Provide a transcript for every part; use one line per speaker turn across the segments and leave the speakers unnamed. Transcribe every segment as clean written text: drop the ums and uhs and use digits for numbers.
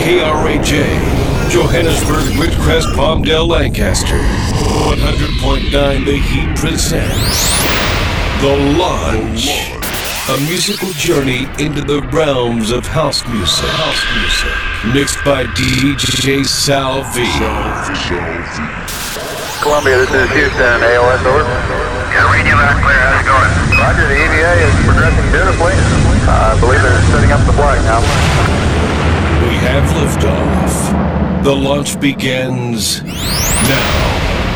KRAJ, Johannesburg, Whitcrest, Palmdale, Lancaster. 100.9 The Heat presents The Launch, a musical journey into the realms of house music. Mixed by DJ Sal V.
Columbia, this is Houston, AOS, over.
Yeah, radio out clear, how's it going?
Roger, the EVA is progressing beautifully. I believe they're setting up the flag now.
We have liftoff. The launch begins now.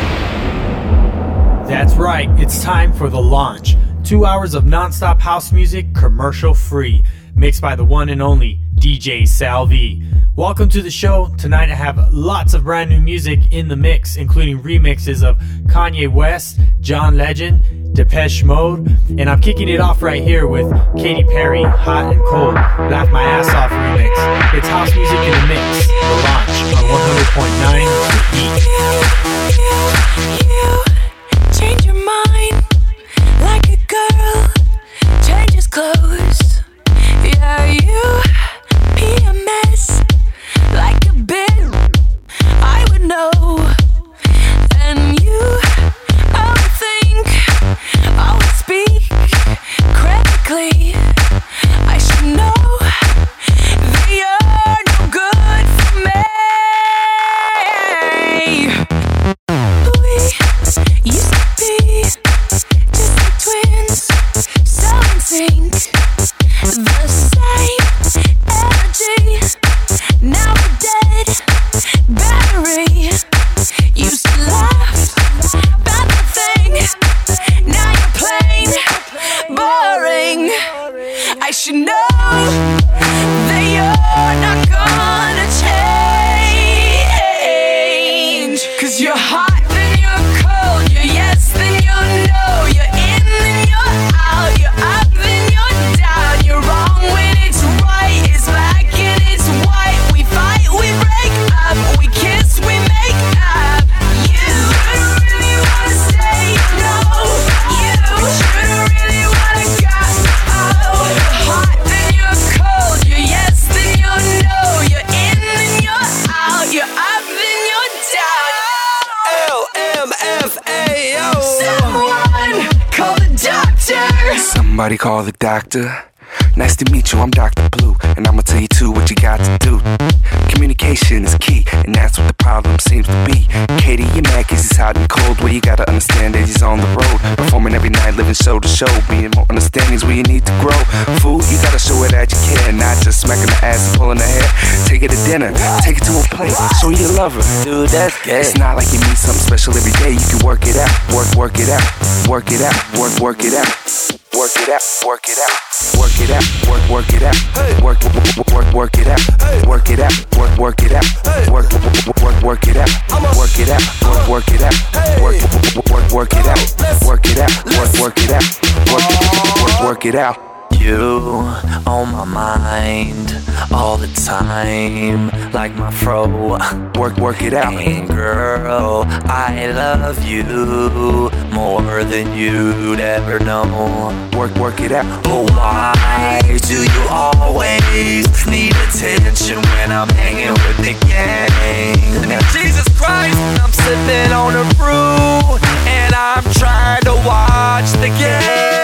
That's right, it's time for The Launch. 2 hours of non-stop house music, commercial free. Mixed by the one and only DJ Sal V. Welcome to the show. Tonight I have lots of brand new music in the mix, including remixes of Kanye West, John Legend, Depeche Mode, and I'm kicking it off right here with Katy Perry, Hot and Cold, Laugh My Ass Off remix. It's house music in the mix. The Launch on 100.9 The Heat.
You change your mind like a girl changes clothes. Yeah, you be a mess like a bit I would know. And you always think, always speak critically. I should know that you're no good for me. We used to be just like twins, so in sync. The same energy, now we're dead battery. Used to laugh about nothing, now you're plain boring. I should know that you're not gonna change. 'Cause you're hot, then you're cold, you're yes, then you're no, you're in, then you're out, you're up, then you're down, you're wrong when it's right, it's black and it's white. We fight, we break up, we kiss, we make up. You really wanna say no, you really wanna go. Hot, then you're cold, you're yes, then you're no, you're in, then you're out, you're up, then you're down.
LMFAO.
Someone call the doctor.
Somebody call the doctor. Nice to meet you, I'm Dr. Blue, and I'ma tell you too what you got to do. Communication is key, and that's what the problem seems to be. Katie, you're mad 'cause he's hot and cold. Well, you gotta understand that he's on the road, performing every night, living show to show. Being more understanding is where you need to grow. Food, you gotta show it that you care, not just smacking the ass and pulling the hair. Take it to dinner, take it to a plate, show you love her. Dude, that's gay. It's not like you need something special every day. You can work it out, work it out, work it out, work it out. Work it out, work it out, work it out, work it out, work it out, work it out, work it out, work it out, work it out, work it out, work it out, work it out, work it out, work it out.
You on my mind all the time, like my fro.
Work it out.
And girl, I love you more than you'd ever know.
Work it out.
But why do you always need attention when I'm hanging with the gang? Jesus Christ, I'm sipping on a brew and I'm trying to watch the game.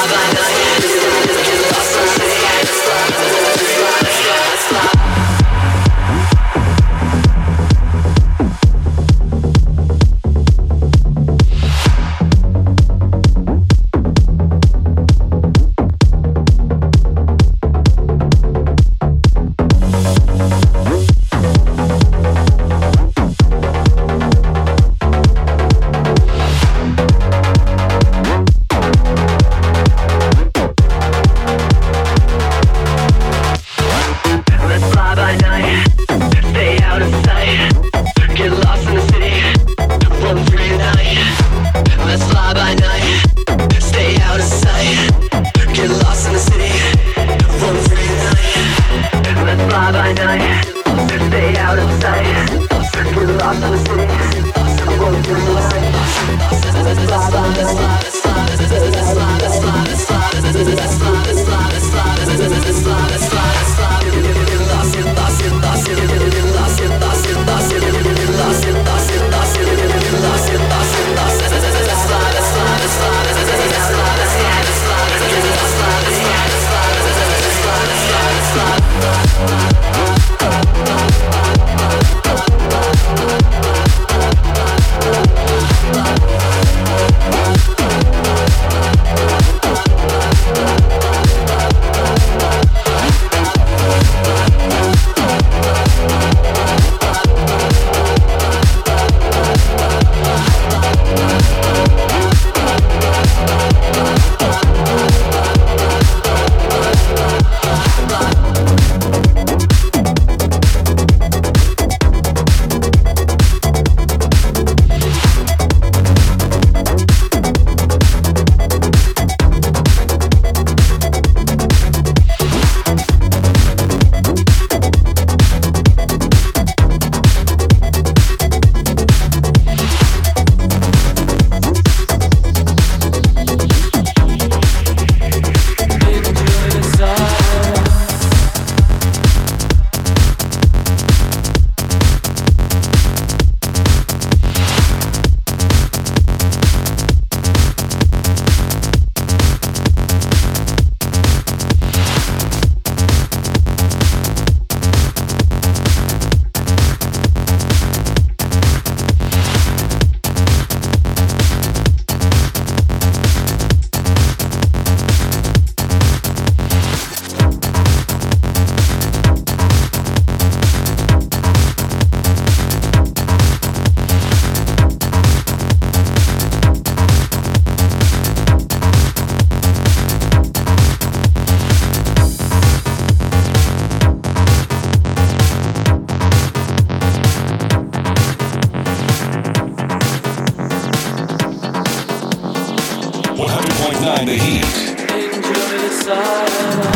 100.9 The Heat.
Enjoy the silence.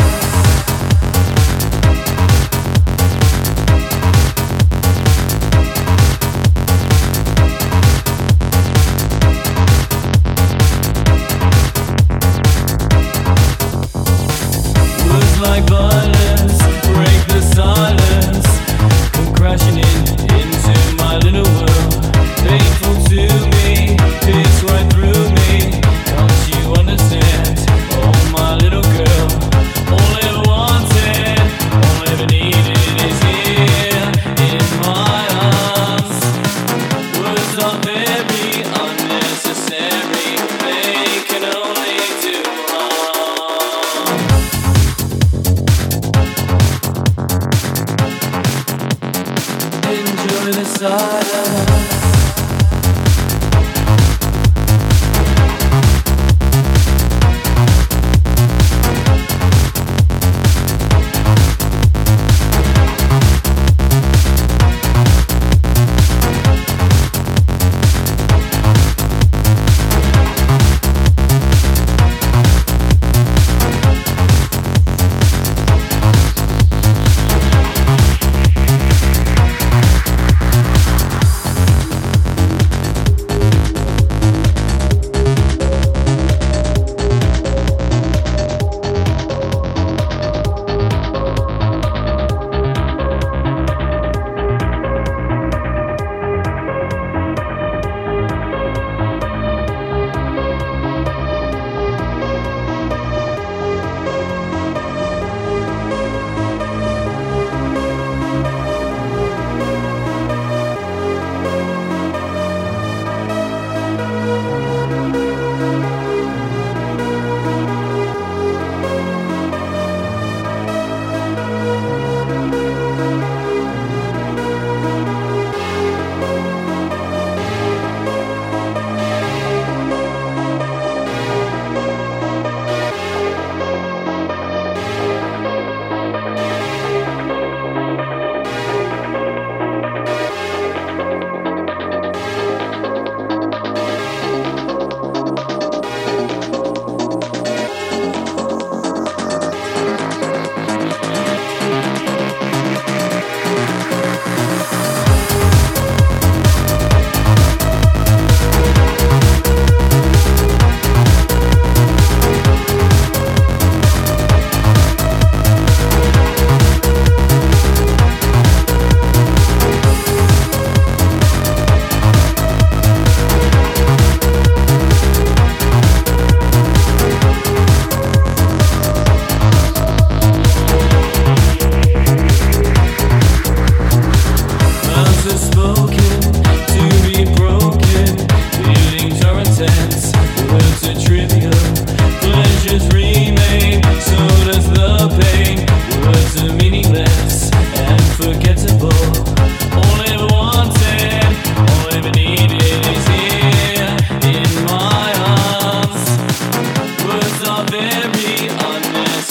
Like violence, break the silence. Come crashing into my little world. Painful to me, pierce right through me. Don't you understand? Oh, my little girl. All I ever wanted, all I ever needed is here in my arms. Words are very unnecessary. They can only do harm. Enjoy the silence.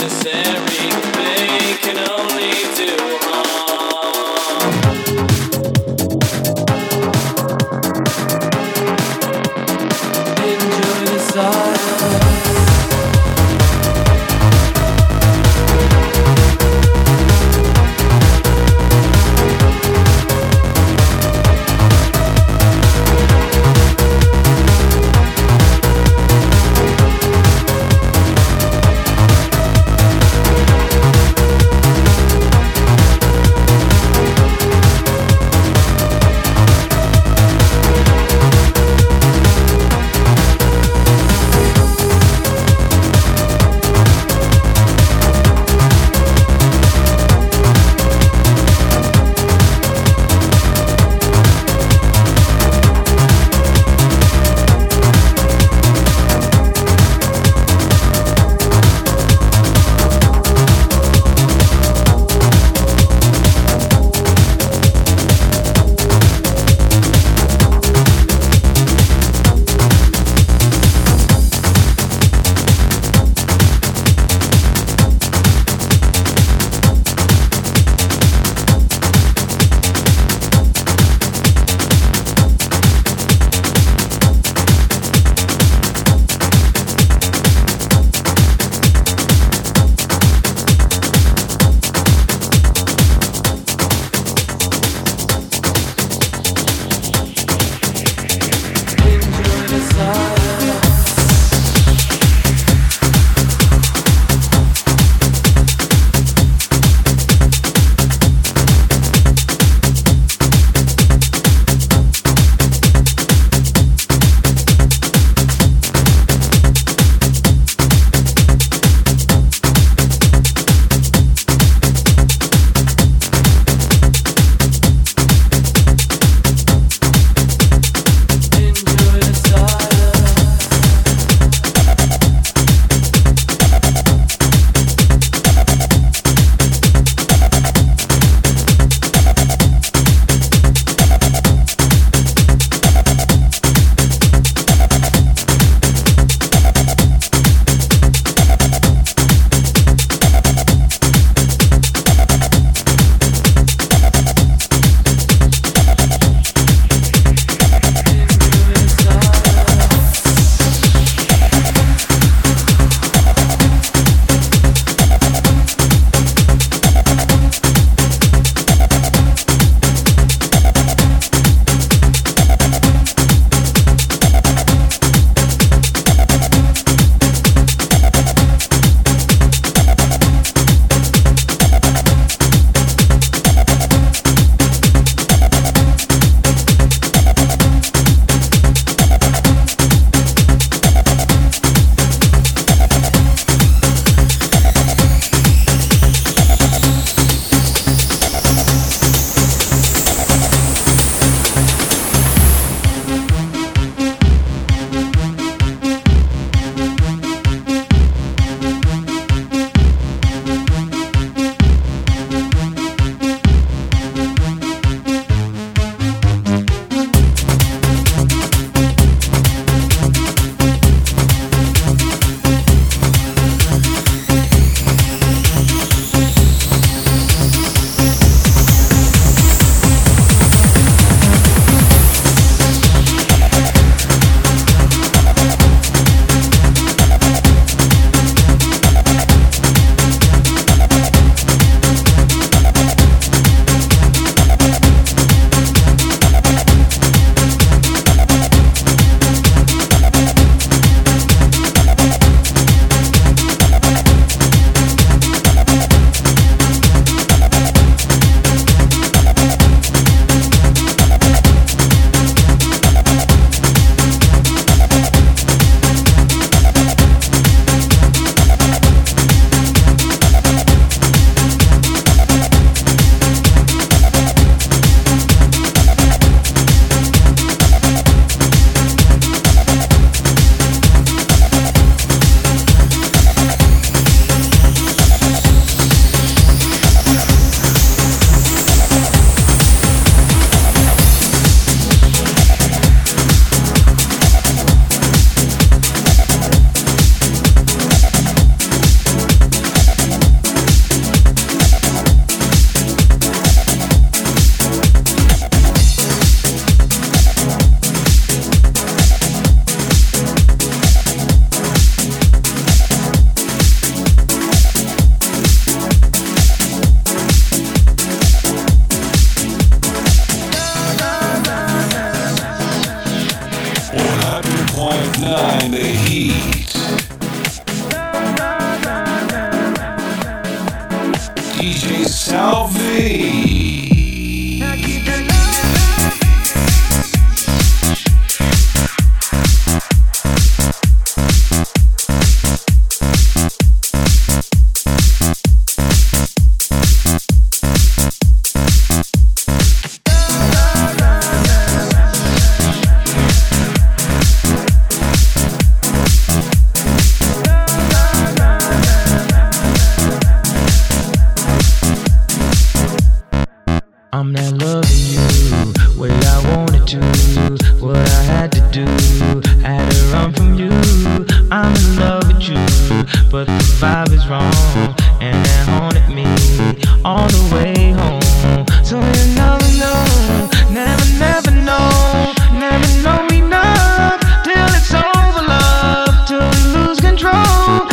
necessary. They can only do harm. Enjoy the silence.
DJ Salvi.
I'm not loving you way I wanted to. What I had to do, had to run from you. I'm in love with you, but the vibe is wrong, and that haunted me all the way home. So you never know, never know, never know me enough till it's over, love, till we lose control.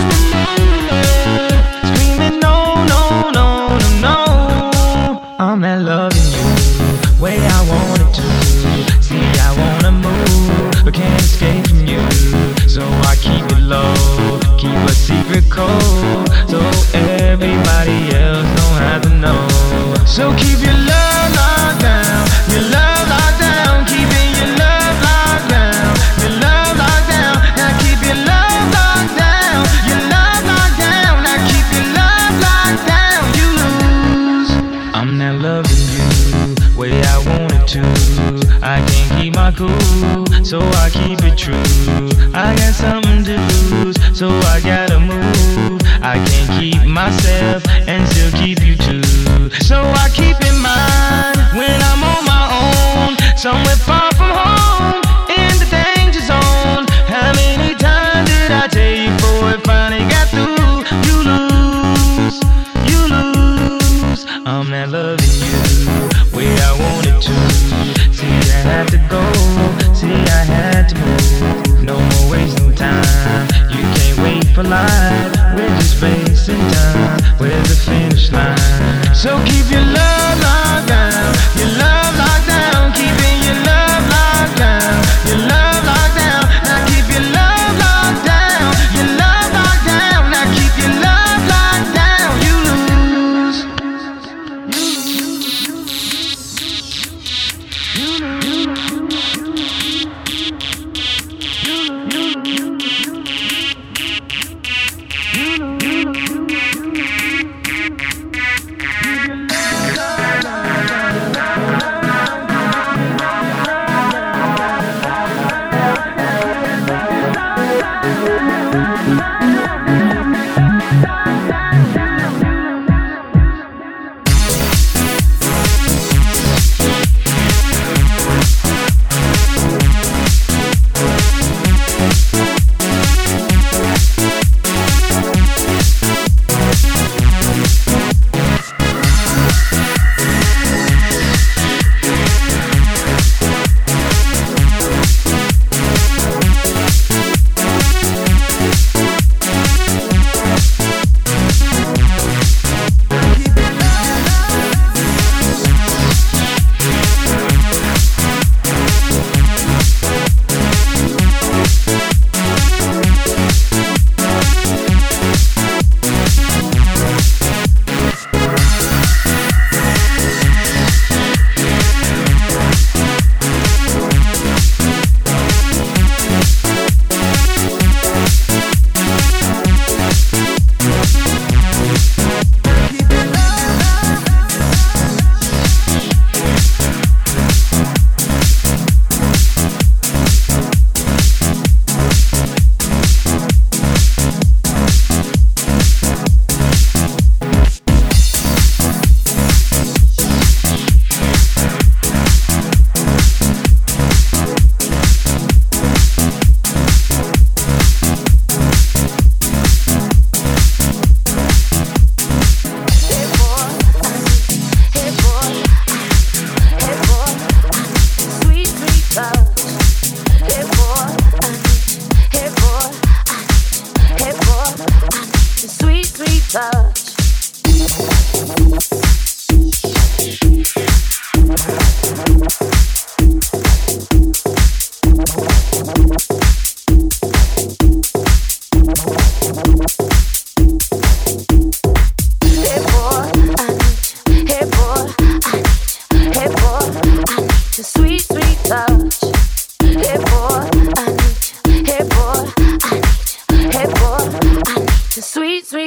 Screaming no, no, no, no, no. I'm not loving you way I wanted to. See, I wanna move, but can't escape from you. So I keep it low, keep a secret code, so everybody else don't have to know. So keep your love locked down, your love locked down, keeping your love locked down, your love locked down. Now keep your love locked down, your love locked down. Now keep your love locked down. You lose. I'm not loving you way I wanted to. I can't keep my cool, so I keep it true. I got something to lose, so I gotta move. I can't keep myself and still keep you too. So I keep in mind when I'm on my own, somewhere far from home, in the danger zone. How many times did I tell you before it finally got through? You lose, you lose. I'm not loving you way I wanted to. See, I had to go, see, I had to move. No more wasting time, you can't wait for life. We're just wasting time, where's the finish line? So keep your love locked down, your love locked down, keeping your love locked down, your love locked down. Now keep your love locked down, your love locked down. Now keep your love locked down. You lose.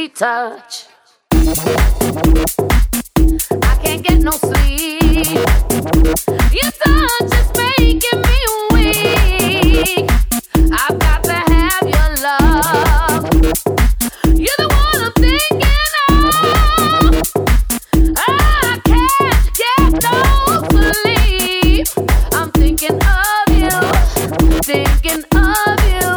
sweet touch. I can't get no sleep. Your touch is making me weak. I've got to have your love. You're the one I'm thinking of. I can't get no sleep. I'm thinking of you, thinking of you.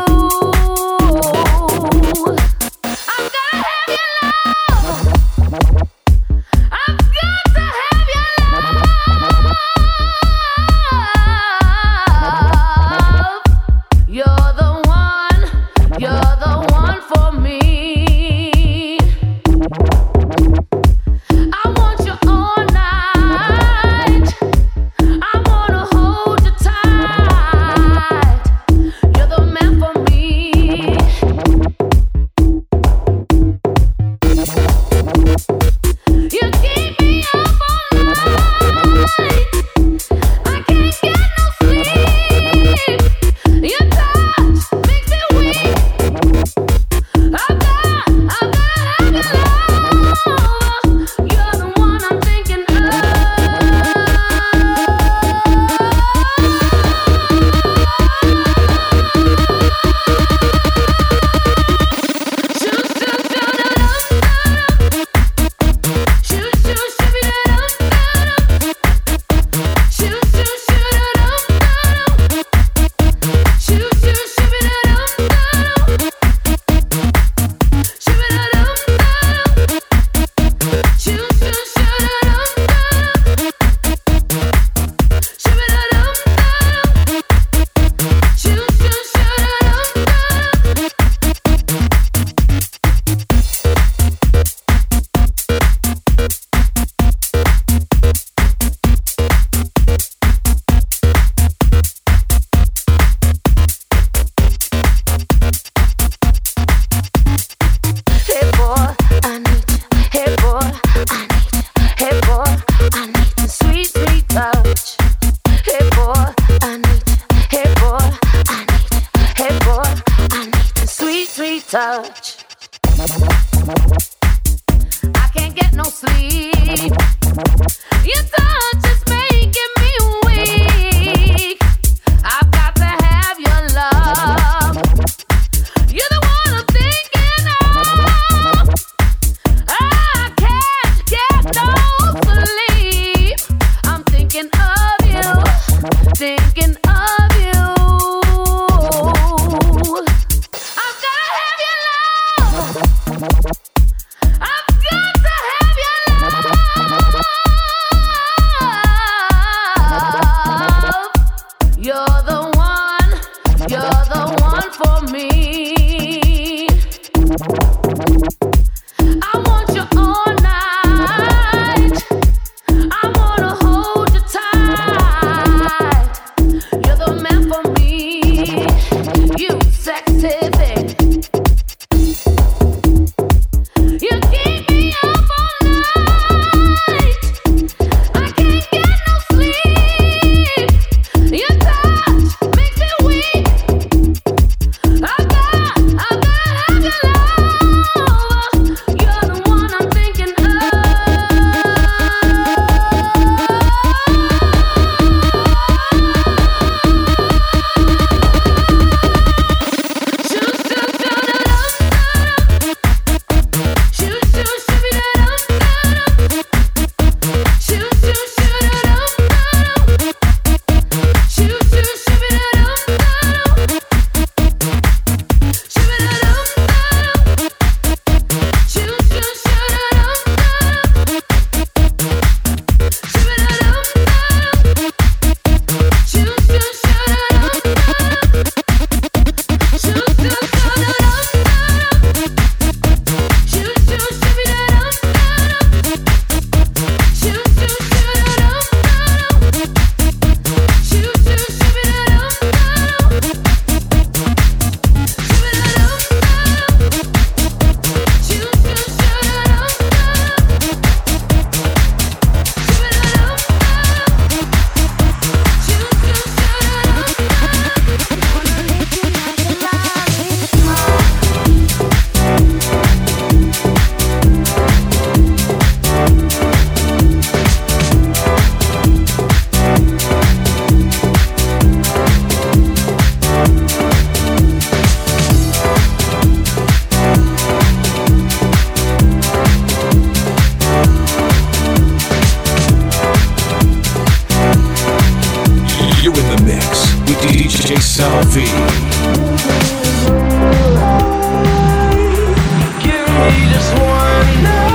I've got to have your love. I've got to have your love. You're the one for me. I want you all night. I wanna hold you tight. You're the man for me. You keep me up all night. I can't get no sleep. Your touch makes me weak. I've got to have your love. You're the one I'm thinking of. Shoot, shoot, shoot, shoot, shoot, shoot, shoot, shoot, Hey boy, I need you. Hey boy, I need you. Hey boy, I need your sweet, sweet touch. Hey boy, I need you. Hey boy, I need you. Hey boy, I need your sweet, sweet touch. I can't get no sleep. Your touch is making me weak. I've got to have your love. You're the one I'm thinking of. I can't get no sleep. I'm thinking of you, thinking of you. I've got to have your love. I've got to have your love.
just one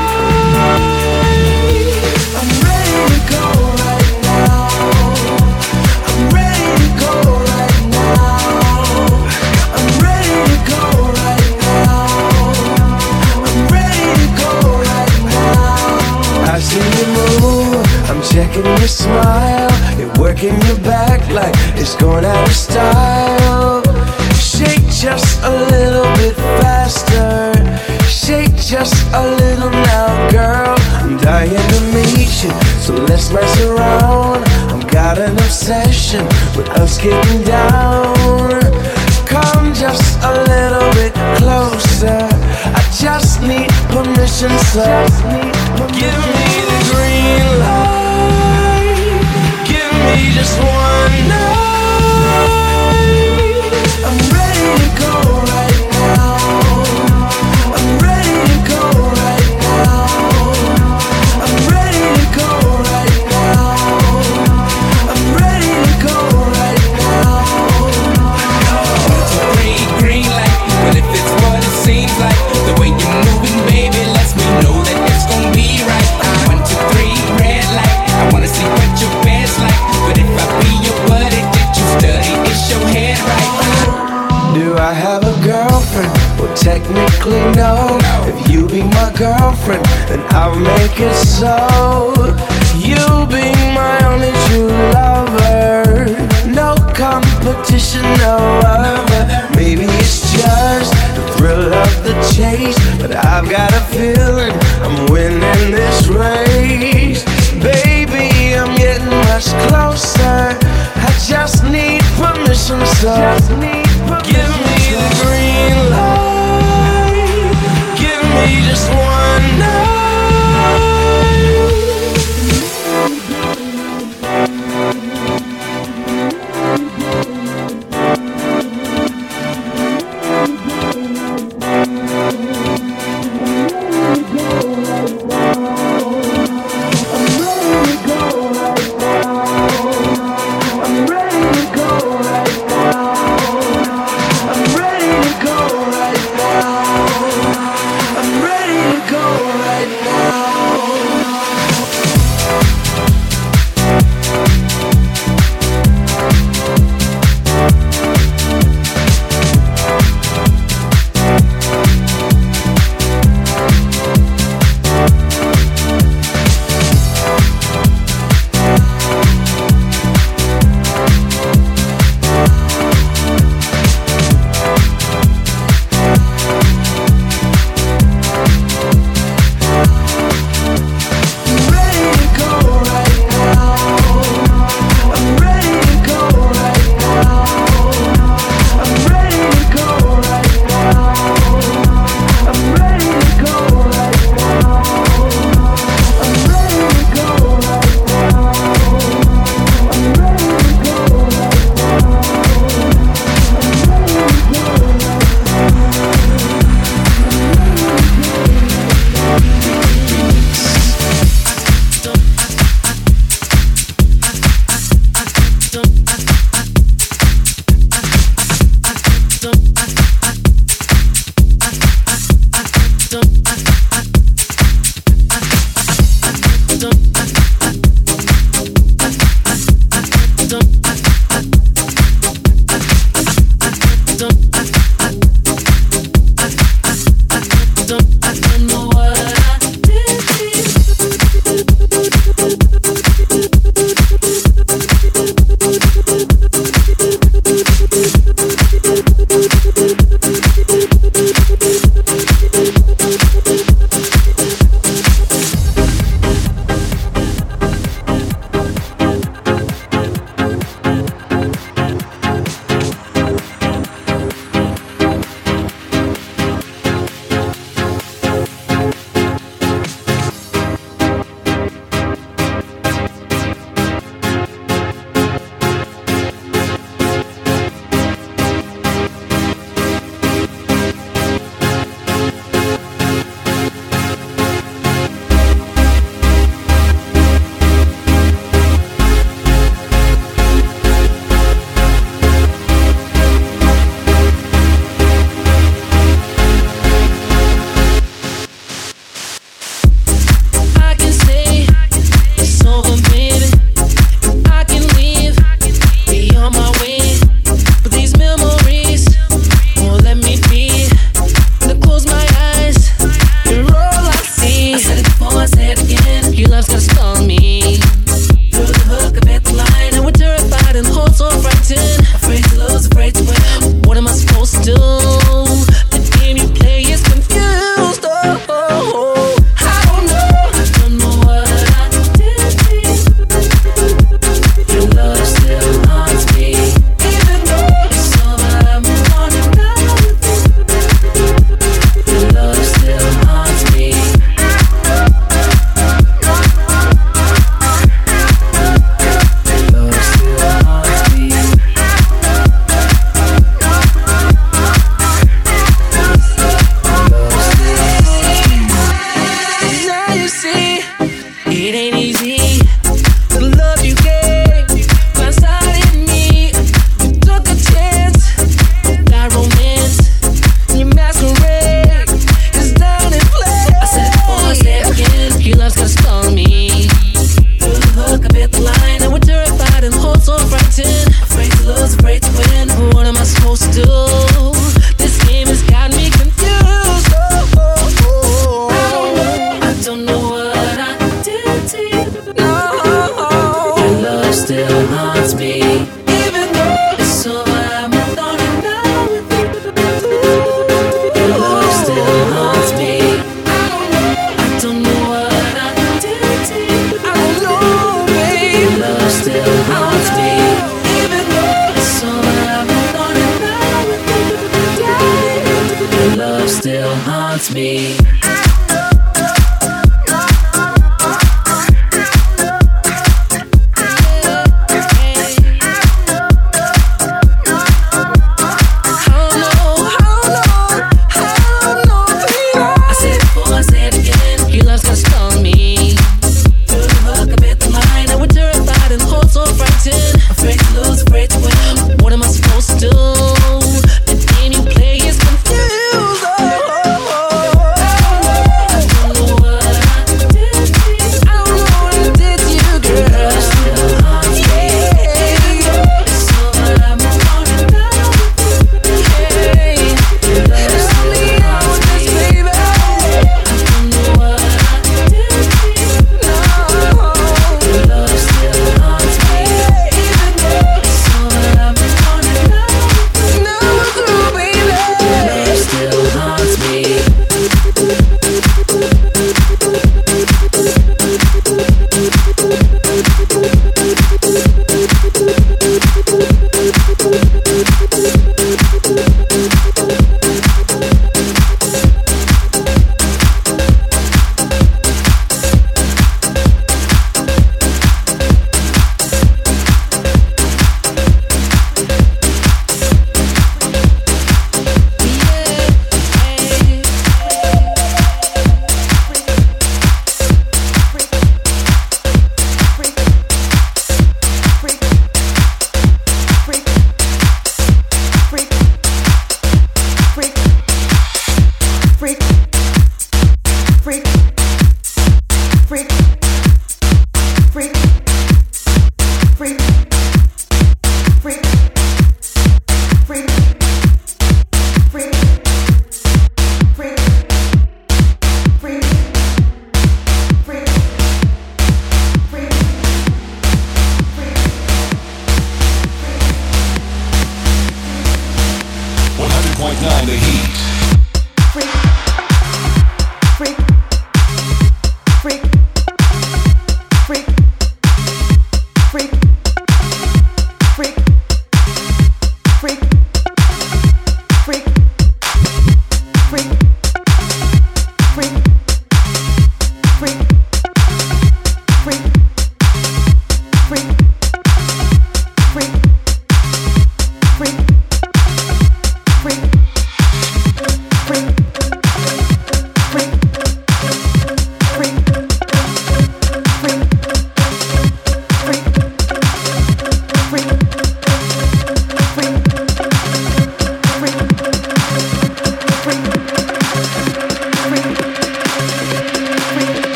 night. I'm ready to go right now. I'm ready to go right now. I'm ready to go right now. I'm ready to go right now. I see you move, I'm checking your smile. You're working your back like it's going out of style. Shake just a little bit faster. Shake just a little now, girl. I'm dying to meet you, so let's mess around. I've got an obsession with us getting down. Come just a little bit closer. I just need permission, sir. Give me the green light. Give me just one night. I'm ready to go right now. I'm ready to go right now. I'm ready to go right now. I'm ready to go right now.
1, 2, 3, green light. Well, if it's what it seems like, the way you're moving, baby, lets me know that it's gonna be right. 1, 2, 3, red light. I wanna see what your bed's like, but if I be your buddy, did you study? Is your head right?
Do I have a girlfriend? Well, technically no. If you be my girlfriend, then I'll make it so. You be my only true lover. No competition, no other. Maybe it's just the thrill of the chase, but I've got a feeling I'm winning this race. Baby, I'm getting much closer. I just need permission, sir. Give me the green light. Give me just one night.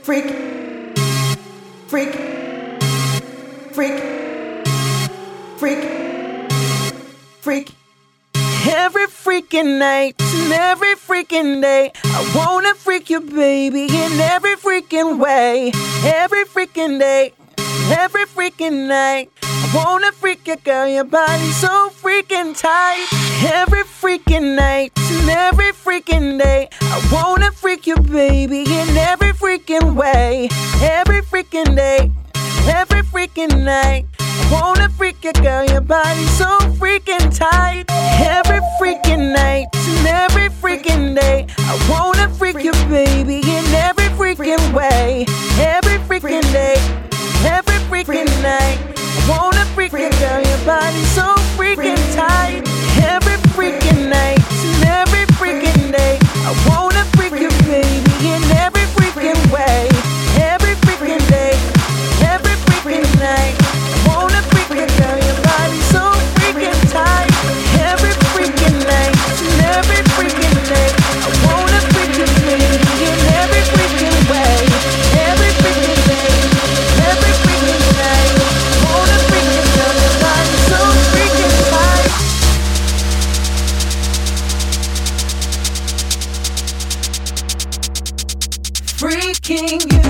freak, freak, freak, freak, freak. Every freaking night and every freaking day, I wanna freak you, baby, in every freaking way. Every freaking day, every freaking night, I wanna freak you, girl, your body's so freaking tight. Every freaking night and every freaking day, I wanna freak you, baby, in every freaking way. Every freaking day, every freaking night, I wanna freak you, girl, your body's so freaking tight. Every freaking night and every freaking day, I wanna freak you, baby, in every freaking way. Every freaking day, every freaking night, I wanna freak you, girl, your body's so freaking tight. Every freaking night and every freaking day, I wanna freak you, baby, in every freaking way. Every freaking day, every freaking night, I wanna freak you, girl, your body's so freaking tight. Every freaking night and every freaking day, I wanna freak you, baby, in every freaking way. Every freaking day, every freaking night, I wanna freak you, girl, your body's so freaking tight. Freaking you.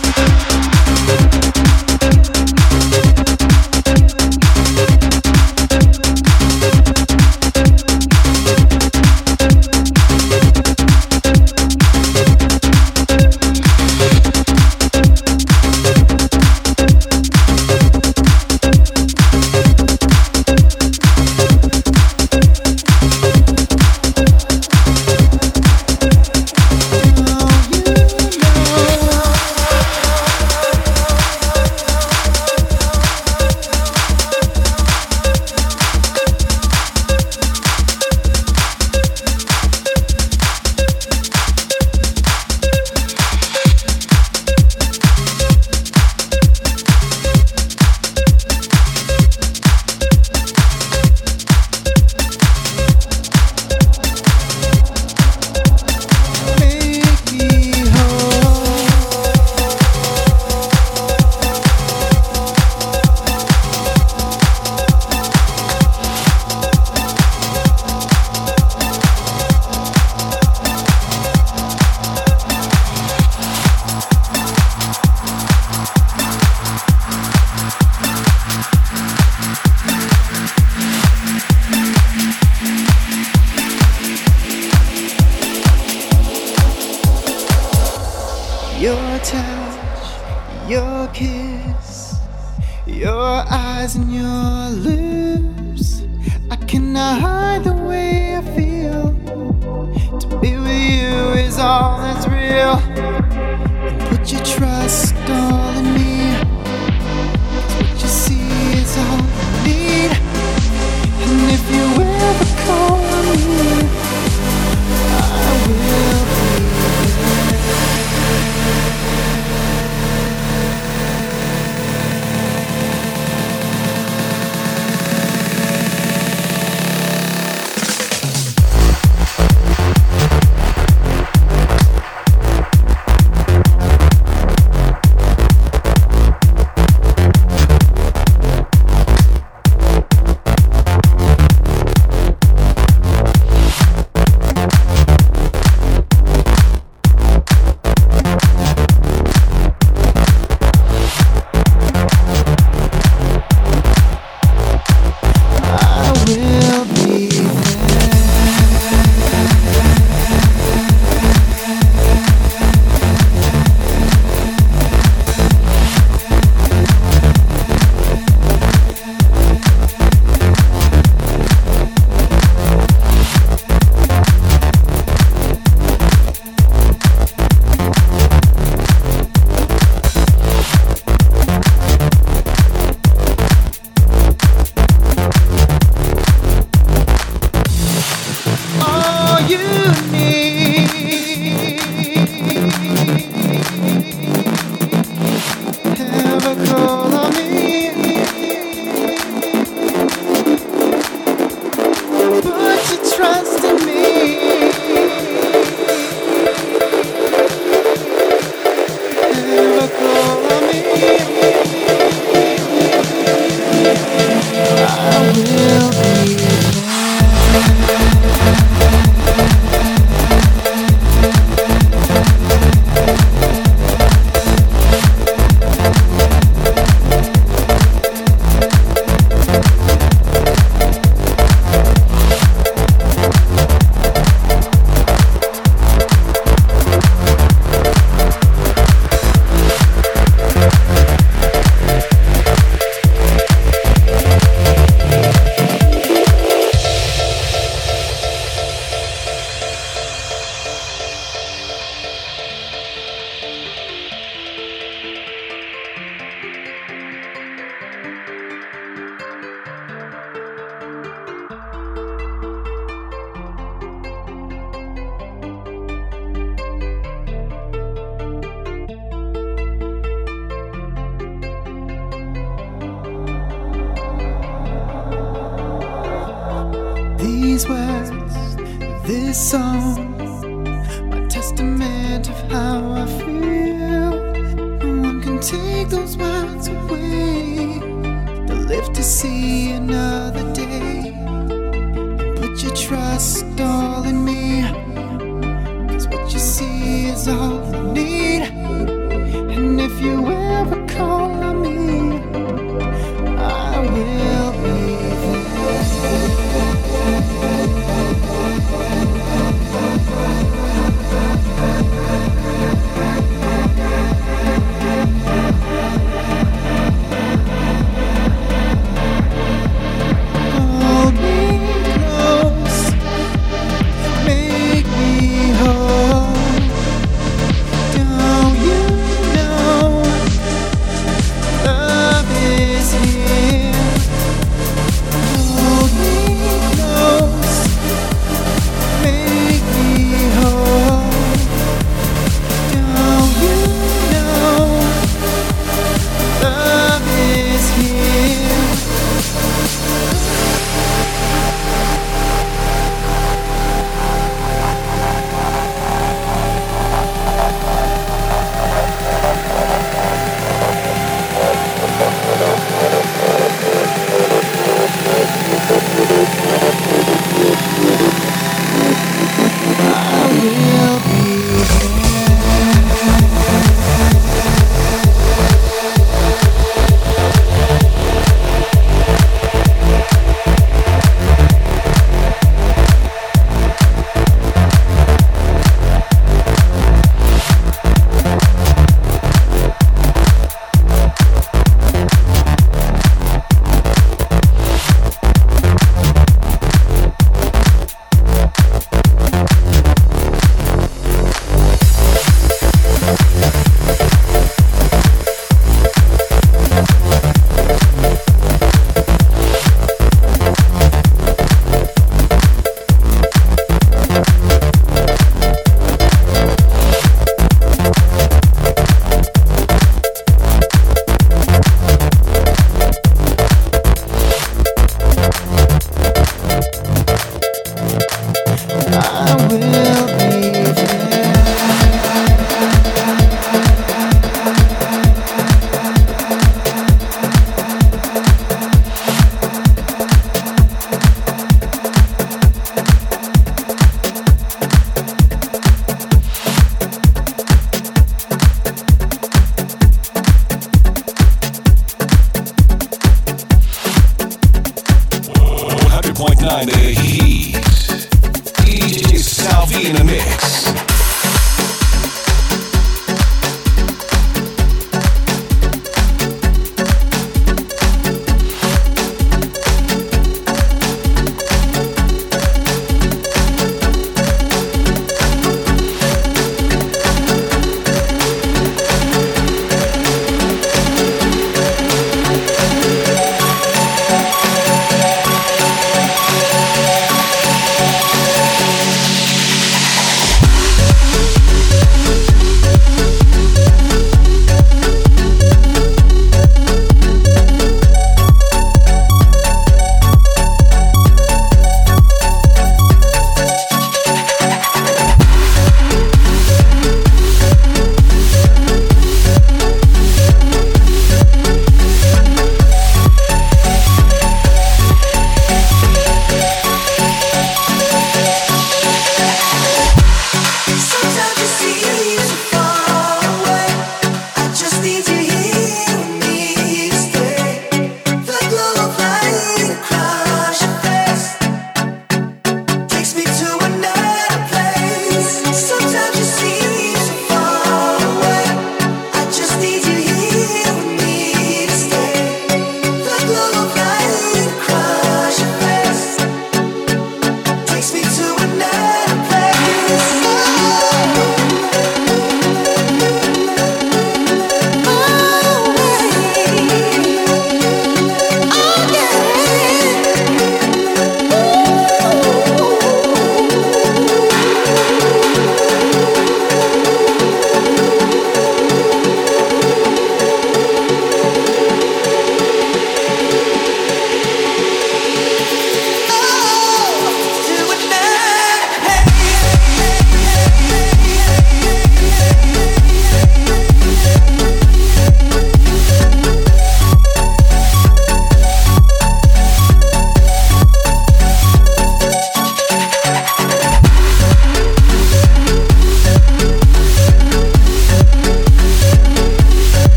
Your touch, your kiss, your eyes and your lips. I cannot hide the way I feel. To be with you is all that's real. And put your trust all in me. What you see is all you need. And if you ever call me, I will be there.
these words, this song, my testament of how I feel. No one can take those words away. They'll live to see another day. And put your trust all in me, 'cause what you see is all I need. And if you ever call on me, I will be hold me close, make me whole. Don't you know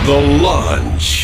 The Launch.